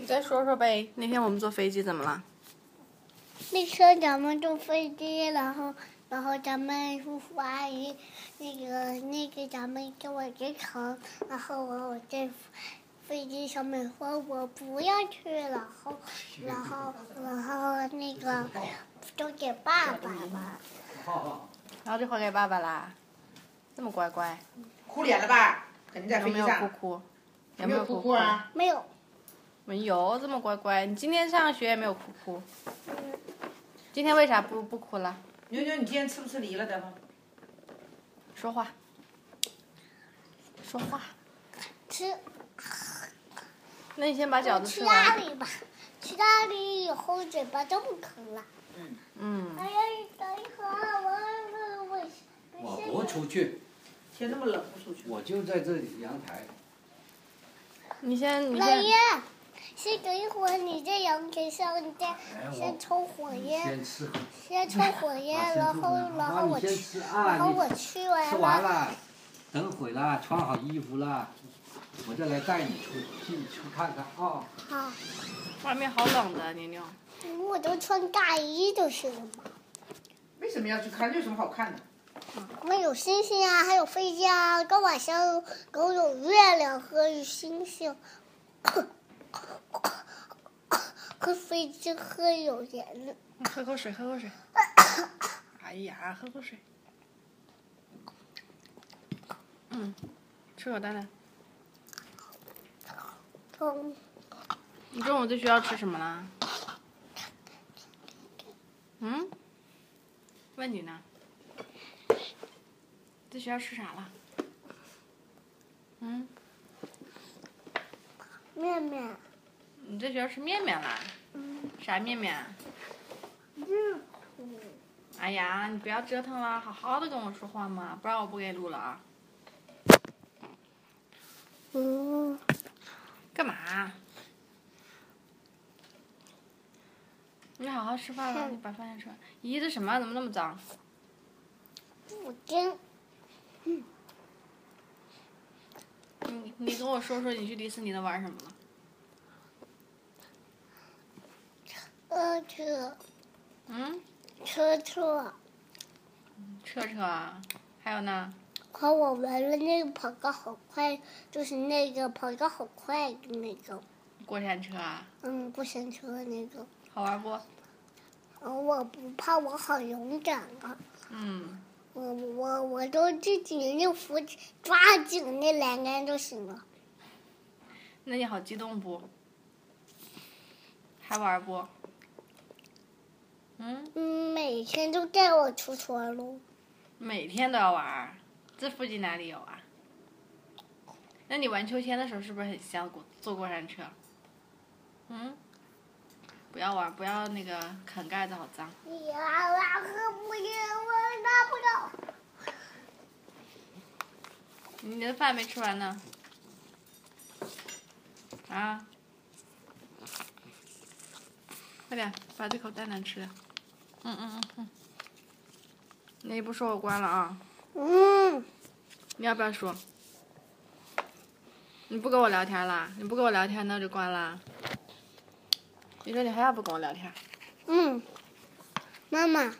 再说说呗，那天我们坐飞机怎么了？ 那天咱们坐飞机，然后咱们叔叔阿姨那个咱们给我结成，然后我在飞机上面说我不要去，然后那个都给爸爸了。 然后就还给爸爸啦，这么乖乖。 哭脸了吧？肯定在飞机上。 有没有哭哭？ 有没有哭哭啊？ 没有。 没有，这么乖乖。你今天上学也没有哭哭。今天为啥不哭了？ 妞妞，你今天吃不吃梨了？等会儿。 说话。说话。 吃。 那你先把饺子吃吃完。 大梨吧，吃大梨以后嘴巴就不疼了。哎呀，等一会儿， 我不出去。 天这么冷，不出去。 我就在这里阳台。 你先。 老爷，先等一会儿，你在阳台上，先抽火焰。先抽火焰，然后我吃完。 吃完了，等会了，穿好衣服了，我再来带你进去看看啊。 好。 外面好冷的，妞妞。 我都穿大衣就是了嘛。 为什么要去看？有什么好看的？ 我们有星星啊，还有飞机啊，跟晚上都有月亮和星星。和飞机和有人。 喝口水，喝口水。哎呀，喝口水。吃口蛋蛋。你中午在学校吃什么了？问你呢。在学校吃啥了？ 面面。 你在学校吃面面了？啥面面？ 热乎。 哎呀，你不要折腾了，好好的跟我说话嘛，不然我不给你录了啊。干嘛？你好好吃饭了，你把饭先吃完。咦，这什么？怎么那么脏？ 布丁。 你跟我说说你去迪士尼的玩什么了？车车啊，还有呢？ 和我玩了那个跑得好快，就是那个跑得好快的那个。 过山车啊？ 过山车那个。 好玩不？ 我不怕，我好勇敢啊。我都自己用扶抓紧那栏杆就行了。 那你好激动不？还玩不？ 每天都带我出去玩喽。 每天都要玩？这附近哪里有啊？那你玩秋千的时候是不是很像坐过山车？不要玩，不要那个啃盖子，好脏。 呀，我不行，我拿不到。 你的饭没吃完呢。啊！快点把这口蛋蛋吃了。那你不说我关了啊。你要不要说？你不跟我聊天啦？你不跟我聊天，那就关了。你说你还要不跟我聊天？ 妈妈。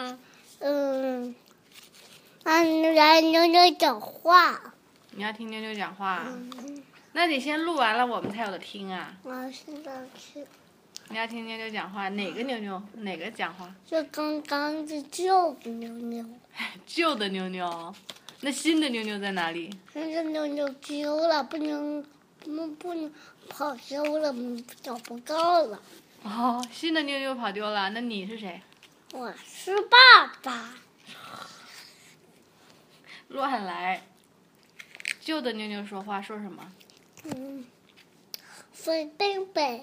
来妞妞讲话。 你要听妞妞讲话？那你先录完了，我们才有的听啊。 我现在去。 你要听妞妞讲话，哪个妞妞？哪个讲话？ 就刚刚是旧的妞妞。 旧的妞妞，那新的妞妞在哪里？ 新的妞妞丢了，不能跑丢了，找不到了。 新的妞妞跑丢了，那你是谁？ 我是爸爸。 乱来。旧的妞妞说话说什么？ 说笨笨。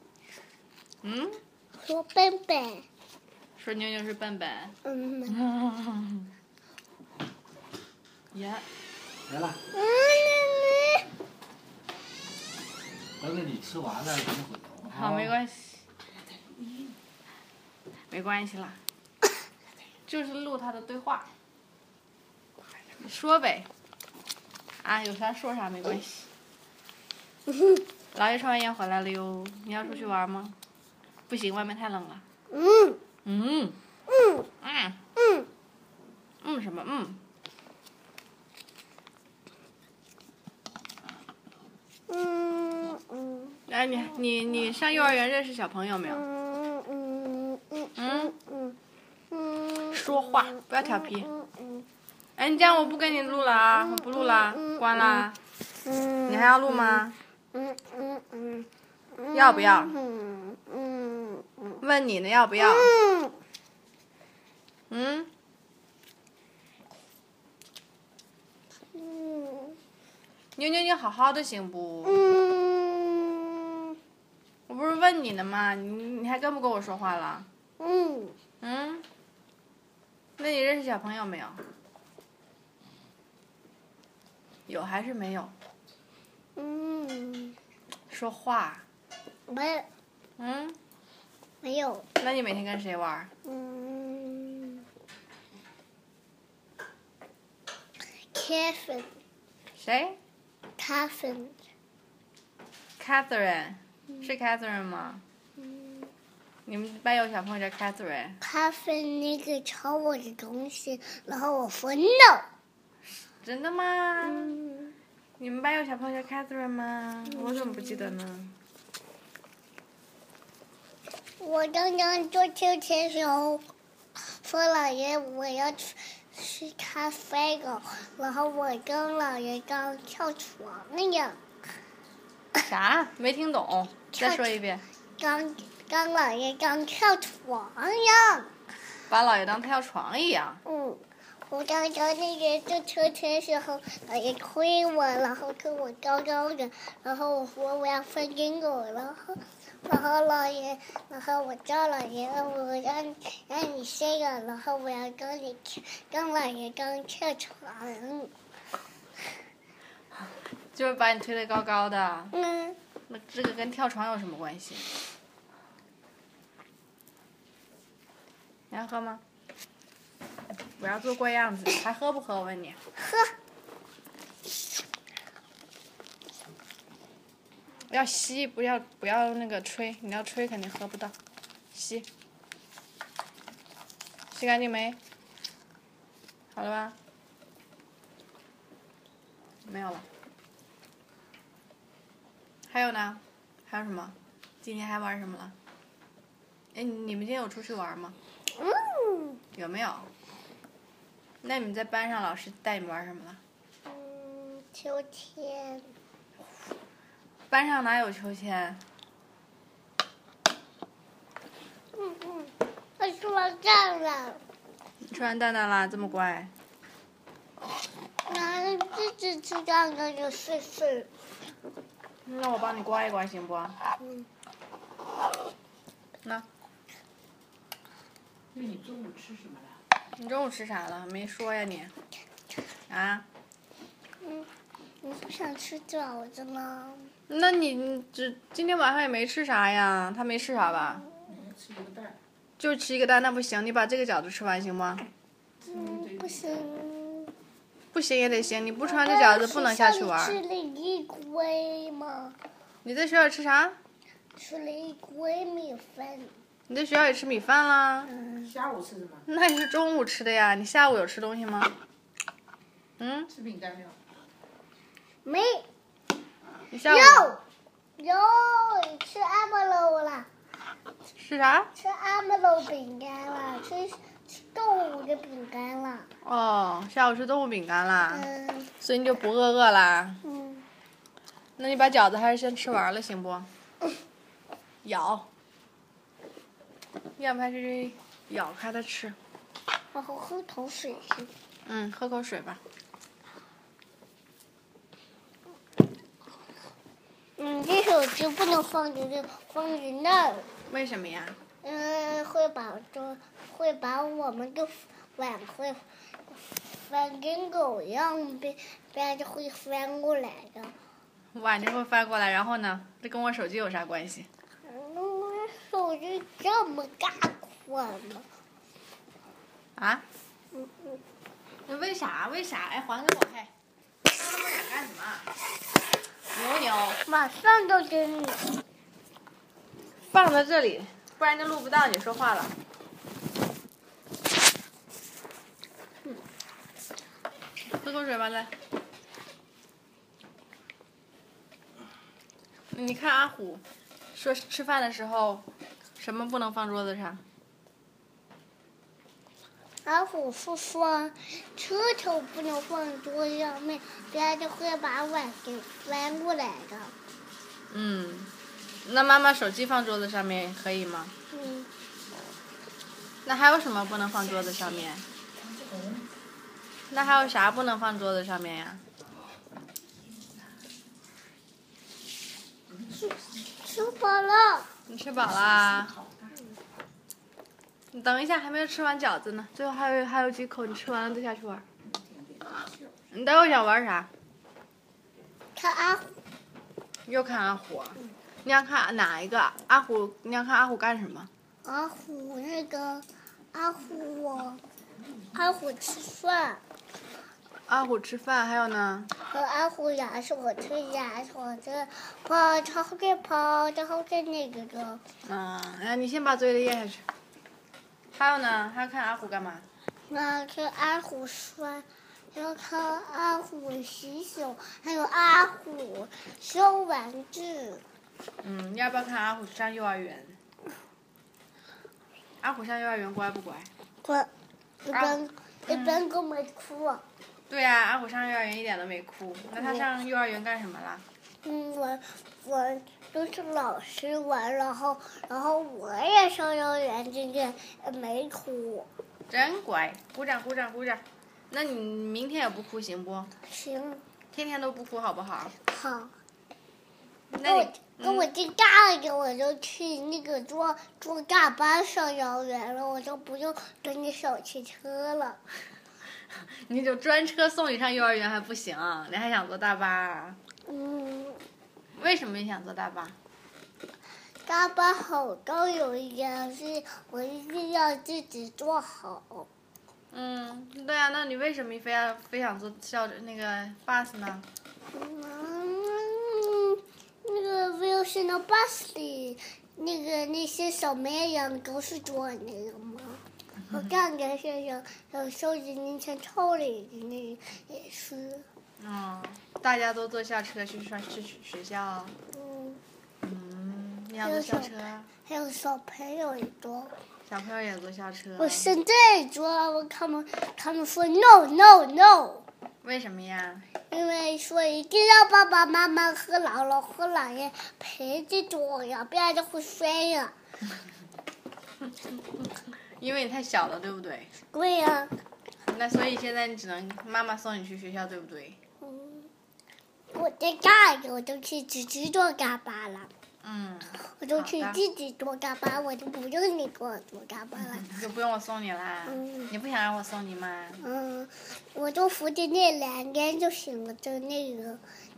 说笨笨。 说妞妞是笨笨。 来了。等着你吃完了，等会儿。 好，没关系。没关系啦。就是录他的对话。你说呗。有啥说啥，没关系。 姥爷抽完烟回来了哟，你要出去玩吗？不行，外面太冷了。 嗯嗯嗯嗯嗯什么哎，你上幼儿园认识小朋友没有？说话不要调皮。哎，你这样我不跟你录了啊，我不录了，关了。你还要录吗？要不要？问你呢，要不要？嗯？妞妞，你好好的行不？我不是问你呢吗？你还跟不跟我说话了？嗯？那你认识小朋友没有？有还是没有？说话。 没有。 那你每天跟谁玩 ？Catherine。 谁 Catherine。 Catherine，是 Catherine 吗？你们班有小朋友叫 Catherine。 Catherine 那个抄我的东西，然后我分了。 真的吗？你们班有小朋友叫 Catherine 吗？我怎么不记得呢？ 我刚刚做秋千的时候，说姥爷我要去看飞狗，然后我跟姥爷刚跳床那样。 啥？没听懂，再说一遍。 刚姥爷刚跳床一样。 把姥爷当跳床一样。 我刚刚那个坐车的时候，姥爷推我，然后跟我高高的，然后我说我要分给狗，然后姥爷，然后我叫姥爷，我让你睡了，然后我要跟姥爷刚跳床。 就是把你推得高高的。 那这个跟跳床有什么关系？你要喝吗？不要做怪样子，还喝不喝？我问你。 喝。 要吸，不要那个吹，你要吹肯定喝不到。吸。吸干净没？好了吧？没有了。还有呢？还有什么？今天还玩什么了？哎，你们今天有出去玩吗？有没有？那你们在班上老师带你们玩什么了？ 秋千。 班上哪有秋千？ 我吃完蛋了。 你吃完蛋蛋啦，这么乖。 那自己吃蛋蛋就睡睡。 那我帮你刮一刮行不？那。 那你中午吃什么了？ 你中午吃啥了？没说呀你。啊？ 你不想吃饺子吗？ 那你今天晚上也没吃啥呀？他没吃啥吧？ 吃一个蛋。 就吃一个蛋，那不行，你把这个饺子吃完行吗？ 不行。 不行也得行，你不吃完这饺子不能下去玩。 吃了一堆吗？ 你在学校吃啥？ 吃了一堆米饭。 你在学校也吃米饭啦？ 下午吃什么？ 那你是中午吃的呀？你下午有吃东西吗？ 吃饼干没有？ 没。 你下午有吃阿波罗了。 吃啥？ 吃阿波罗饼干了，吃动物的饼干了。 哦，下午吃动物饼干啦。所以你就不饿啦。那你把饺子还是先吃完了行不？咬。要不还是咬开它吃。 然后喝口水。 喝口水吧。 这手机不能放在那儿。 为什么呀？ 会把我们的碗会翻跟狗一样，别人就会翻过来的。 碗就会翻过来，然后呢？这跟我手机有啥关系？ 我手机这么大款呢。 啊？为啥？哎，还给我嘿！ 干什么？牛牛。 马上就给你。 放在这里，不然就录不到你说话了。喝口水吧，来。你看阿虎说吃饭的时候，什么不能放桌子上？ 阿虎是说，车头不能放桌子上面，不然就会把碗给翻过来的。 那妈妈手机放桌子上面可以吗？那还有什么不能放桌子上面？那还有啥不能放桌子上面呀？ 吃饱了。 你吃饱啦？你等一下，还没有吃完饺子呢，最后还有几口，你吃完了再下去玩。你待会想玩啥？ 看阿虎。 又看阿虎。你想看哪一个？阿虎，你想看阿虎干什么？ 阿虎吃饭。 阿虎吃饭，还有呢？ 和阿虎牙是我吃牙，我这跑，然后再跑，然后再那个的。 你先把嘴里咽下去。还有呢？还要看阿虎干嘛？ 看阿虎刷，要看阿虎洗手，还有阿虎收玩具。 你要不要看阿虎上幼儿园？阿虎上幼儿园乖不乖？ 乖，一般都没哭。 对呀，阿虎上幼儿园一点都没哭。那他上幼儿园干什么啦？ 我就是老师玩，然后我也上幼儿园，今天没哭。 真乖，鼓掌鼓掌鼓掌。那你明天也不哭行不？ 行。 天天都不哭好不好？ 好。 那我这大一点，我就去那个坐大巴上幼儿园了，我就不用跟你小汽车了。 你就专车送你上幼儿园还不行？你还想坐大巴啊？为什么你想坐大巴？ 大巴好高，有一点是我一定要自己坐好。 对啊，那你为什么非想坐那个 bus 呢？ 那个 Wilson bus 里，那些小绵羊都是坐那个吗？我看见有收集零钱抽里的那也是。 大家都坐校车去学校。你想坐校车？ 还有小朋友也坐。 小朋友也坐校车。 我现在坐，他们说 no no no。 为什么呀？ 因为说一定要爸爸妈妈和姥姥和姥爷陪着坐呀，不然就会摔呀。 因为你太小了，对不对？ 对呀。 那所以现在你只能妈妈送你去学校，对不对？ 我再大一点，我就去自己坐大巴了。我就去自己坐大巴，我就不用你给我坐大巴了。 就不用我送你啦？你不想让我送你吗？ 我就扶着那栏杆就行了，就那个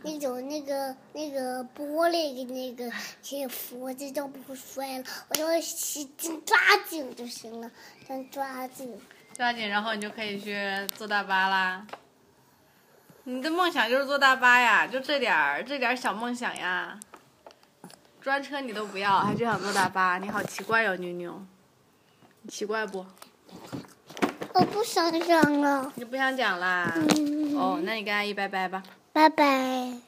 玻璃的那个去扶着就不摔了，我就使劲抓紧就行了，抓紧。 抓紧，然后你就可以去坐大巴啦。你的梦想就是坐大巴呀，就这点儿小梦想呀。专车你都不要，还就想坐大巴，你好奇怪哟，妞妞。你奇怪不？ 我不想讲了。 你不想讲啦？那你跟阿姨拜拜吧。 拜拜。